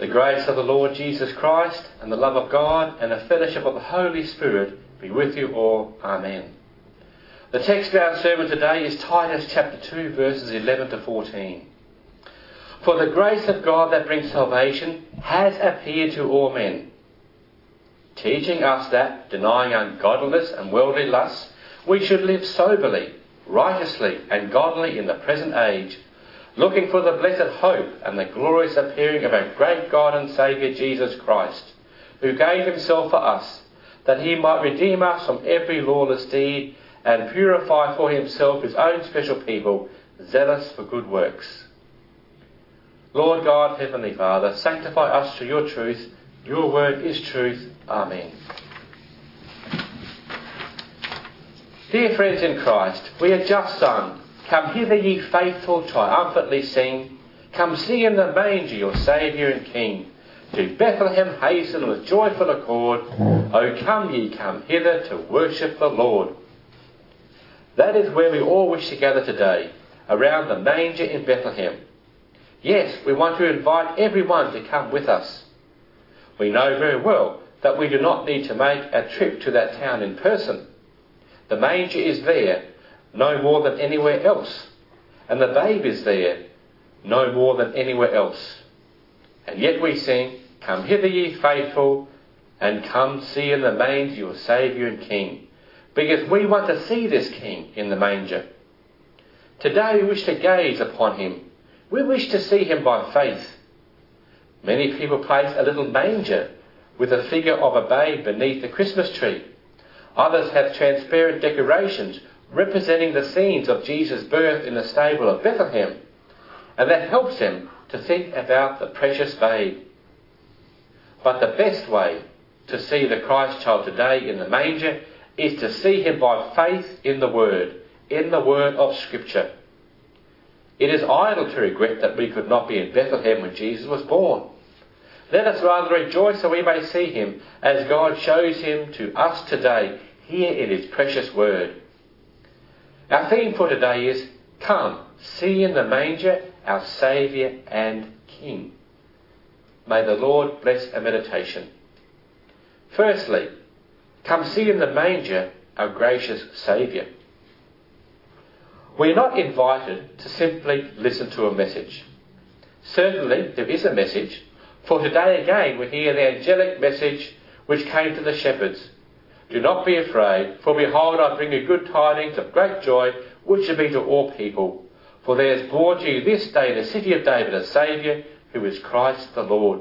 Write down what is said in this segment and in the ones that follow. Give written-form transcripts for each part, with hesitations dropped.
The grace of the Lord Jesus Christ and the love of God and the fellowship of the Holy Spirit be with you all. Amen. The text of our sermon today is Titus chapter 2 verses 11 to 14. For the grace of God that brings salvation has appeared to all men, teaching us that, denying ungodliness and worldly lusts, we should live soberly, righteously and godly in the present age, looking for the blessed hope and the glorious appearing of our great God and Saviour Jesus Christ, who gave himself for us, that he might redeem us from every lawless deed and purify for himself his own special people, zealous for good works. Lord God, Heavenly Father, sanctify us through your truth. Your word is truth. Amen. Dear friends in Christ, we have just sung, "Come hither, ye faithful, triumphantly sing. Come see in the manger your Saviour and King. To Bethlehem hasten with joyful accord. O come ye, come hither to worship the Lord." That is where we all wish to gather today, around the manger in Bethlehem. Yes, we want to invite everyone to come with us. We know very well that we do not need to make a trip to that town in person. The manger is there, no more than anywhere else. And the babe is there, no more than anywhere else. And yet we sing, "Come hither ye faithful, and come see in the manger your Saviour and King," because we want to see this King in the manger. Today we wish to gaze upon him. We wish to see him by faith. Many people place a little manger with a figure of a babe beneath the Christmas tree. Others have transparent decorations representing the scenes of Jesus' birth in the stable of Bethlehem, and that helps them to think about the precious babe. But the best way to see the Christ child today in the manger is to see him by faith in the Word of Scripture. It is idle to regret that we could not be in Bethlehem when Jesus was born. Let us rather rejoice that we may see him as God shows him to us today here in his precious Word. Our theme for today is, "Come, see in the manger our Saviour and King." May the Lord bless our meditation. Firstly, come see in the manger our gracious Saviour. We are not invited to simply listen to a message. Certainly there is a message, for today again we hear the angelic message which came to the shepherds. "Do not be afraid, for behold, I bring you good tidings of great joy, which shall be to all people. For there is born to you this day in the city of David a Saviour, who is Christ the Lord."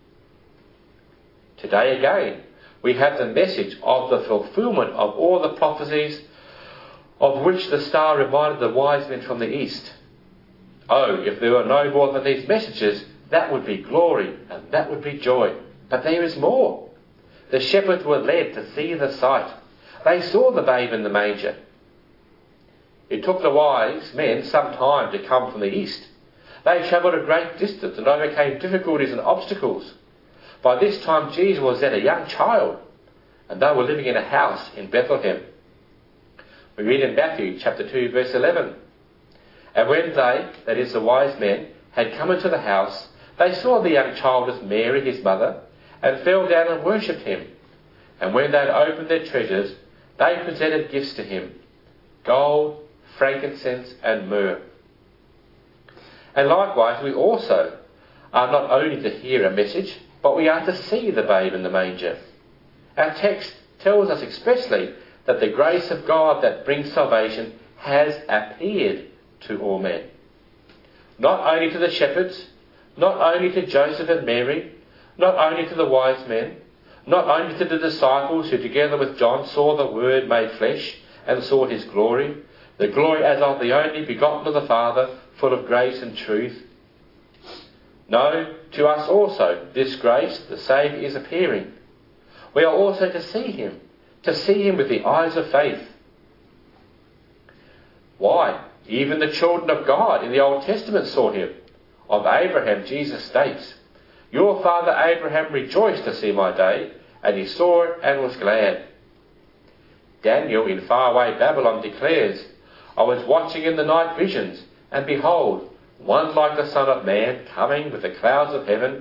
Today again, we have the message of the fulfilment of all the prophecies of which the star reminded the wise men from the east. Oh, if there were no more than these messages, that would be glory and that would be joy. But there is more. The shepherds were led to see the sight. They saw the babe in the manger. It took the wise men some time to come from the east. They travelled a great distance and overcame difficulties and obstacles. By this time Jesus was then a young child, and they were living in a house in Bethlehem. We read in Matthew chapter 2 verse 11. "And when they," that is the wise men, "had come into the house, they saw the young child with Mary his mother, and fell down and worshipped him. And when they had opened their treasures, they presented gifts to him, gold, frankincense and myrrh." And likewise we also are not only to hear a message, but we are to see the babe in the manger. Our text tells us expressly that the grace of God that brings salvation has appeared to all men. Not only to the shepherds, not only to Joseph and Mary, not only to the wise men, not only to the disciples who together with John saw the Word made flesh and saw his glory, the glory as of the only begotten of the Father, full of grace and truth. No, to us also this grace, the Saviour, is appearing. We are also to see him with the eyes of faith. Why? Even the children of God in the Old Testament saw him. Of Abraham, Jesus states, "Your father Abraham rejoiced to see my day, and he saw it and was glad." Daniel in faraway Babylon declares, "I was watching in the night visions, and behold, one like the Son of Man coming with the clouds of heaven.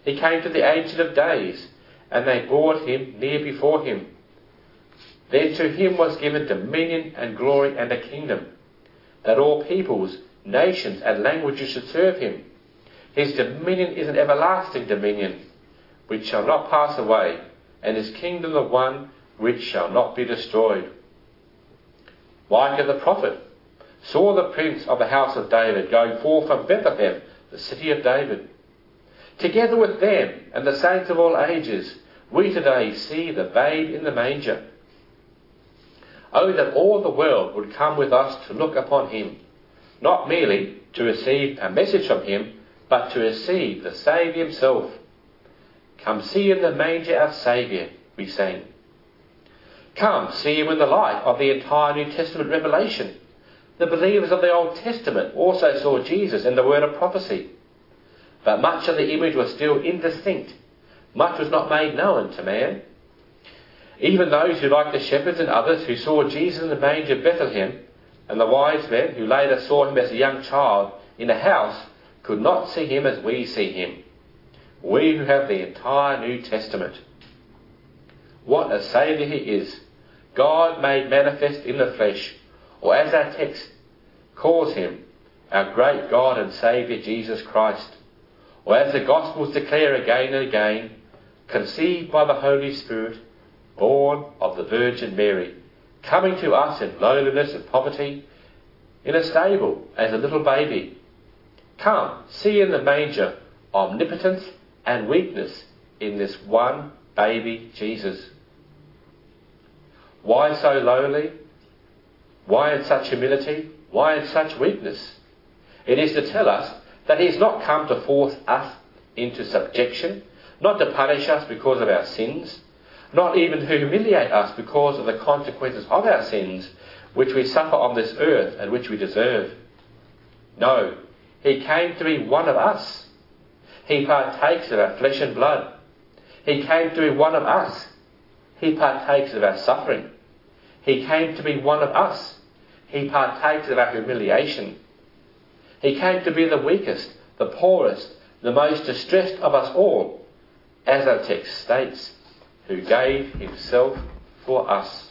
He came to the Ancient of Days, and they brought him near before him. Then to him was given dominion and glory and a kingdom, that all peoples, nations and languages should serve him. His dominion is an everlasting dominion, which shall not pass away, and his kingdom the one which shall not be destroyed. Micah the prophet saw the prince of the house of David going forth from Bethlehem, the city of David. Together with them and the saints of all ages, we today see the babe in the manger. Oh, that all the world would come with us to look upon him, not merely to receive a message from him, but to receive the Saviour himself. Come see in the manger our Saviour, we sang. Come see him in the light of the entire New Testament revelation. The believers of the Old Testament also saw Jesus in the word of prophecy. But much of the image was still indistinct. Much was not made known to man. Even those who, like the shepherds and others who saw Jesus in the manger of Bethlehem, and the wise men who later saw him as a young child in a house, could not see him as we see him. We who have the entire New Testament. What a Saviour he is, God made manifest in the flesh, or as our text calls him, our great God and Saviour Jesus Christ, or as the Gospels declare again and again, conceived by the Holy Spirit, born of the Virgin Mary, coming to us in lowliness and poverty, in a stable as a little baby. Come, see in the manger omnipotence and weakness in this one baby Jesus. Why so lowly? Why in such humility? Why in such weakness? It is to tell us that he has not come to force us into subjection, not to punish us because of our sins, not even to humiliate us because of the consequences of our sins, which we suffer on this earth and which we deserve. No, he came to be one of us. He partakes of our flesh and blood. He came to be one of us. He partakes of our suffering. He came to be one of us. He partakes of our humiliation. He came to be the weakest, the poorest, the most distressed of us all, as our text states, who gave himself for us.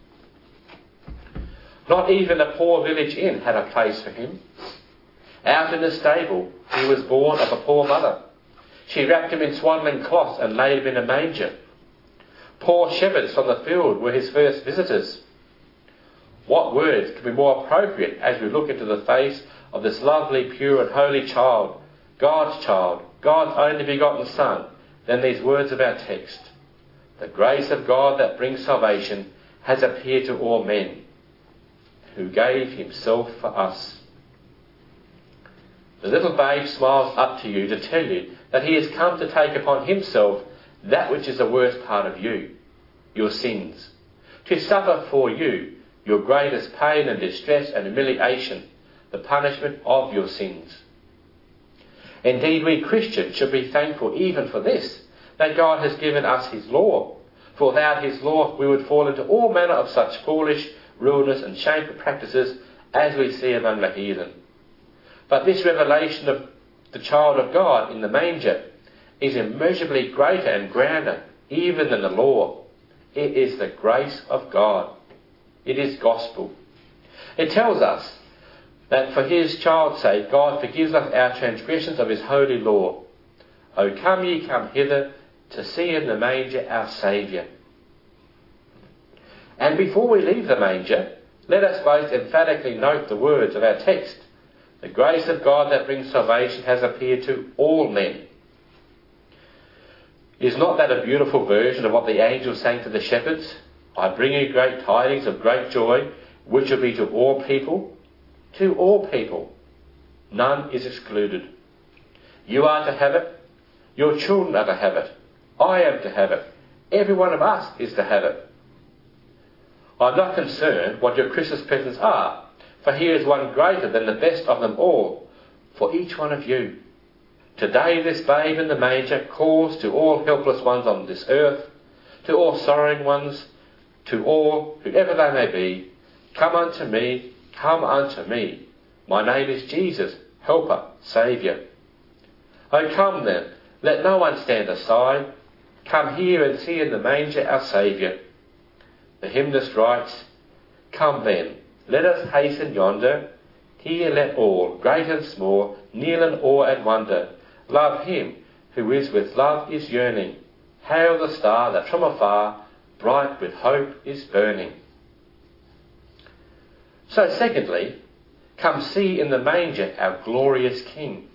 Not even a poor village inn had a place for him. Out in the stable he was born of a poor mother. She wrapped him in swaddling cloths and laid him in a manger. Poor shepherds from the field were his first visitors. What words can be more appropriate as we look into the face of this lovely, pure and holy child, God's only begotten Son, than these words of our text? The grace of God that brings salvation has appeared to all men, who gave himself for us. The little babe smiles up to you to tell you that he has come to take upon himself that which is the worst part of you, your sins, to suffer for you your greatest pain and distress and humiliation, the punishment of your sins. Indeed, we Christians should be thankful even for this, that God has given us his law. For without his law we would fall into all manner of such foolish, ruinous and shameful practices as we see among the heathen. But this revelation of the child of God in the manger is immeasurably greater and grander even than the law. It is the grace of God. It is gospel. It tells us that for his child's sake God forgives us our transgressions of his holy law. O come ye, come hither, to see in the manger our Saviour. And before we leave the manger, let us both emphatically note the words of our text. The grace of God that brings salvation has appeared to all men. Is not that a beautiful version of what the angels sang to the shepherds? I bring you great tidings of great joy, which will be to all people. To all people. None is excluded. You are to have it. Your children are to have it. I am to have it. Every one of us is to have it. I'm not concerned what your Christmas presents are, for here is one greater than the best of them all, for each one of you. Today this babe in the manger calls to all helpless ones on this earth, to all sorrowing ones, to all, whoever they may be, come unto me, come unto me. My name is Jesus, Helper, Saviour. Oh, come then, Let no one stand aside. Come here and see in the manger our Saviour. The hymnist writes, Come then, let us hasten yonder. Here let all, great and small, kneel in awe and wonder. Love him who is with love is yearning. Hail the star that from afar, bright with hope is burning. So secondly, come see in the manger our glorious King.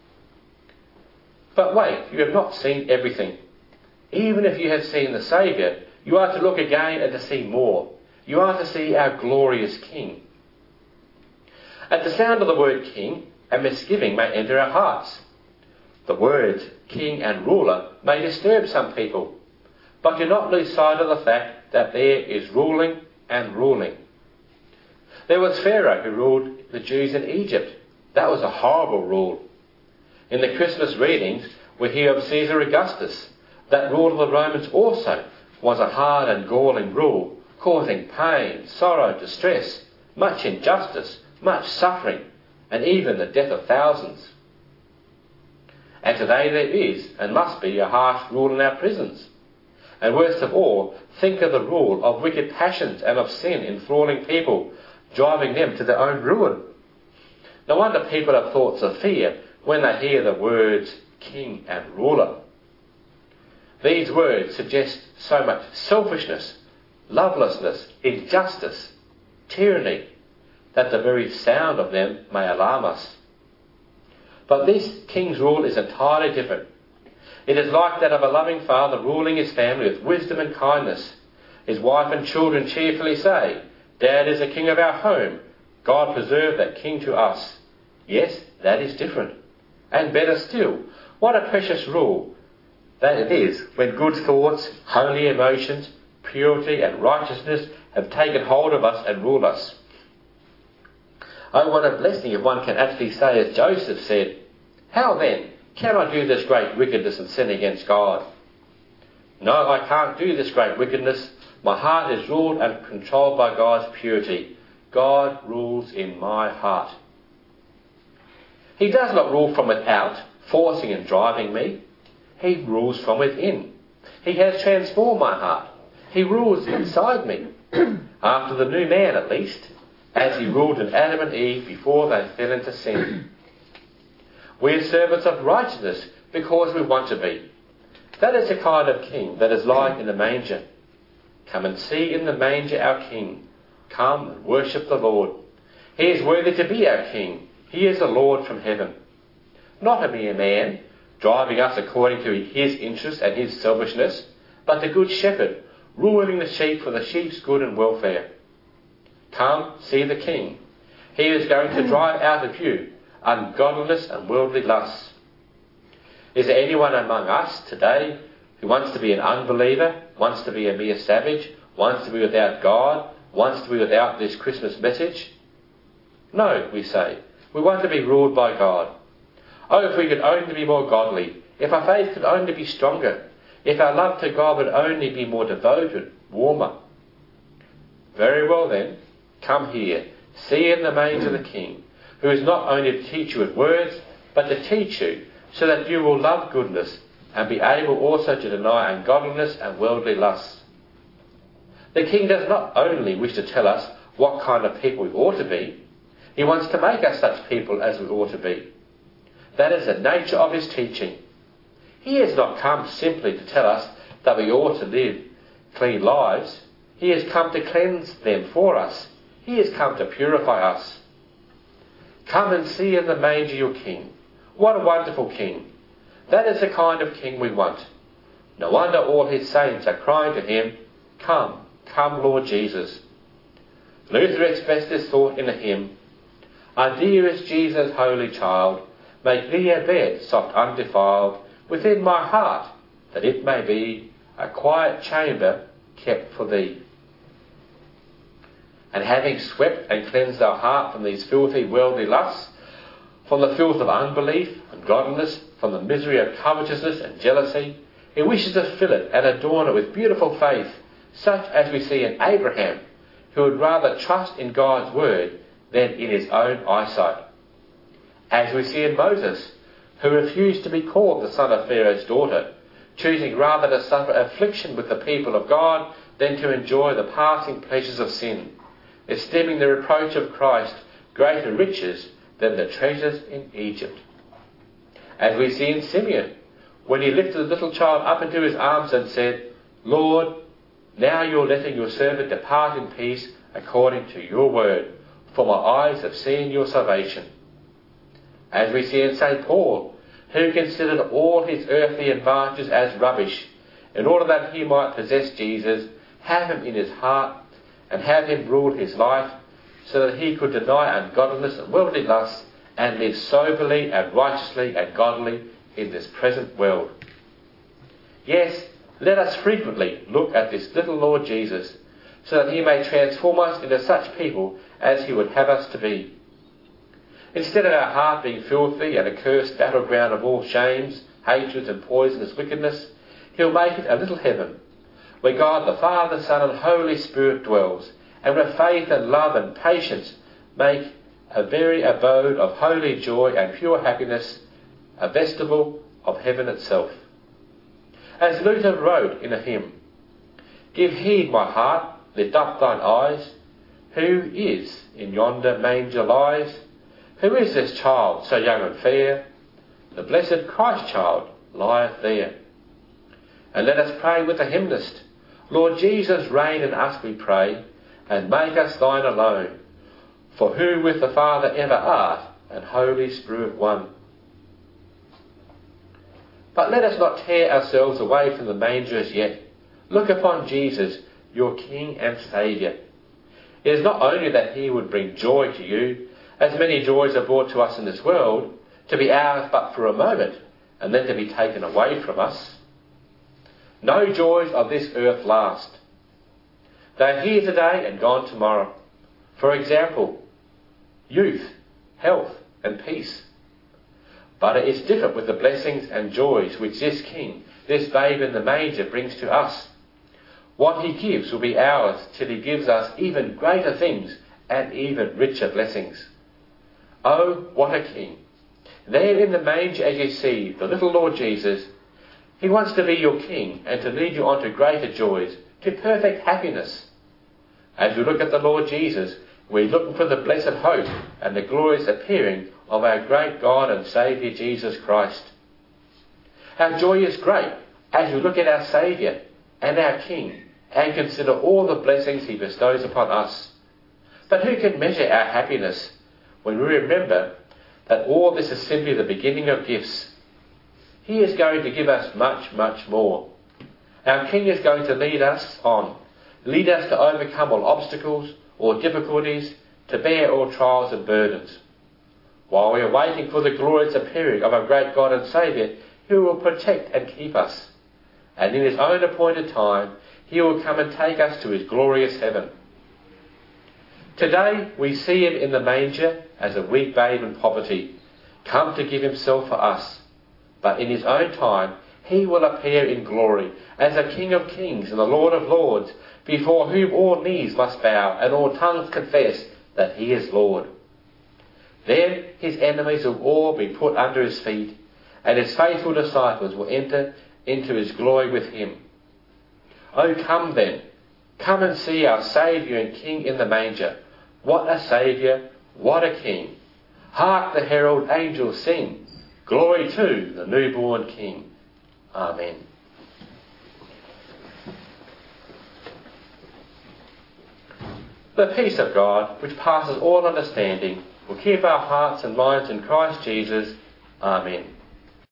But wait, you have not seen everything. Even if you have seen the Saviour, you are to look again and to see more. You are to see our glorious King. At the sound of the word King, a misgiving may enter our hearts. The words King and ruler may disturb some people, but do not lose sight of the fact that there is ruling and ruling. There was Pharaoh who ruled the Jews in Egypt. That was a horrible rule. In the Christmas readings, we hear of Caesar Augustus. That rule of the Romans also was a hard and galling rule, causing pain, sorrow, distress, much injustice, much suffering, and even the death of thousands. And today there is, and must be, a harsh rule in our prisons. And worst of all, think of the rule of wicked passions and of sin enthralling people, driving them to their own ruin. No wonder people have thoughts of fear when they hear the words King and ruler. These words suggest so much selfishness, lovelessness, injustice, tyranny, that the very sound of them may alarm us. But this king's rule is entirely different. It is like that of a loving father ruling his family with wisdom and kindness. His wife and children cheerfully say, Dad is the king of our home. God preserve that king to us. Yes, that is different. And better still, what a precious rule that it is when good thoughts, holy emotions, purity and righteousness have taken hold of us and ruled us. Oh, what a blessing if one can actually say as Joseph said, How then can I do this great wickedness and sin against God? No, I can't do this great wickedness. My heart is ruled and controlled by God's purity. God rules in my heart. He does not rule from without, forcing and driving me. He rules from within. He has transformed my heart. He rules inside me, after the new man at least, as he ruled in Adam and Eve before they fell into sin. We are servants of righteousness because we want to be. That is the kind of king that is lying in the manger. Come and see in the manger our King. Come and worship the Lord. He is worthy to be our King. He is the Lord from heaven. Not a mere man, driving us according to his interest and his selfishness, but the good shepherd, ruling the sheep for the sheep's good and welfare. Come, see the King. He is going to drive out of you ungodliness and worldly lusts. Is there anyone among us today who wants to be an unbeliever, wants to be a mere savage, wants to be without God, wants to be without this Christmas message? No, we say. We want to be ruled by God. Oh, if we could only be more godly, if our faith could only be stronger, if our love to God would only be more devoted, warmer. Very well then, come here, see in the manger the King, who is not only to teach you with words, but to teach you so that you will love goodness and be able also to deny ungodliness and worldly lusts. The King does not only wish to tell us what kind of people we ought to be, he wants to make us such people as we ought to be. That is the nature of his teaching. He has not come simply to tell us that we ought to live clean lives. He has come to cleanse them for us. He has come to purify us. Come and see in the manger your King. What a wonderful King. That is the kind of King we want. No wonder all his saints are crying to him, Come, come, Lord Jesus. Luther expressed this thought in a hymn, Our dearest Jesus, holy child, make thee a bed, soft undefiled, within my heart, that it may be a quiet chamber kept for thee. And having swept and cleansed our heart from these filthy worldly lusts, from the filth of unbelief, ungodliness, from the misery of covetousness and jealousy, he wishes to fill it and adorn it with beautiful faith, such as we see in Abraham, who would rather trust in God's word than in his own eyesight. As we see in Moses, who refused to be called the son of Pharaoh's daughter, choosing rather to suffer affliction with the people of God than to enjoy the passing pleasures of sin, esteeming the reproach of Christ greater riches than the treasures in Egypt. As we see in Simeon, when he lifted the little child up into his arms and said, Lord, now you're letting your servant depart in peace according to your word, for my eyes have seen your salvation. As we see in St. Paul, who considered all his earthly advantages as rubbish, in order that he might possess Jesus, have him in his heart, and have him rule his life, so that he could deny ungodliness and worldly lust, and live soberly and righteously and godly in this present world. Yes, let us frequently look at this little Lord Jesus, so that he may transform us into such people as he would have us to be. Instead of our heart being filthy and a cursed battleground of all shames, hatreds and poisonous wickedness, he'll make it a little heaven, where God the Father, Son and Holy Spirit dwells, and where faith and love and patience make a very abode of holy joy and pure happiness, a vestibule of heaven itself. As Luther wrote in a hymn, Give heed, my heart, lift up thine eyes, who is in yonder manger lies? Who is this child so young and fair? The blessed Christ child lieth there. And let us pray with the hymnist, Lord Jesus, reign in us, we pray, and make us thine alone, for who with the Father ever art, and Holy Spirit one. But let us not tear ourselves away from the manger as yet. Look upon Jesus, your King and Saviour. It is not only that he would bring joy to you, as many joys are brought to us in this world, to be ours but for a moment, and then to be taken away from us. No joys of this earth last. They are here today and gone tomorrow. For example, youth, health and peace. But it is different with the blessings and joys which this King, this babe in the manger, brings to us. What he gives will be ours till he gives us even greater things and even richer blessings. Oh, what a King! There in the manger, as you see, the little Lord Jesus, he wants to be your King and to lead you on to greater joys, to perfect happiness. As we look at the Lord Jesus, we're looking for the blessed hope and the glorious appearing of our great God and Saviour Jesus Christ. Our joy is great as we look at our Saviour and our King and consider all the blessings he bestows upon us. But who can measure our happiness when we remember that all this is simply the beginning of gifts? He is going to give us much, much more. Our King is going to lead us on, lead us to overcome all obstacles or difficulties, to bear all trials and burdens. While we are waiting for the glorious appearing of our great God and Saviour, he will protect and keep us. And in his own appointed time, he will come and take us to his glorious heaven. Today we see him in the manger as a weak babe in poverty, come to give himself for us. But in his own time, he will appear in glory as a King of kings and the Lord of lords, before whom all knees must bow and all tongues confess that he is Lord. Then his enemies will all be put under his feet, and his faithful disciples will enter into his glory with him. Oh, come then, come and see our Saviour and King in the manger. What a Saviour, what a King. Hark the herald angels sing, glory to the newborn King. Amen. The peace of God, which passes all understanding, will keep our hearts and minds in Christ Jesus. Amen.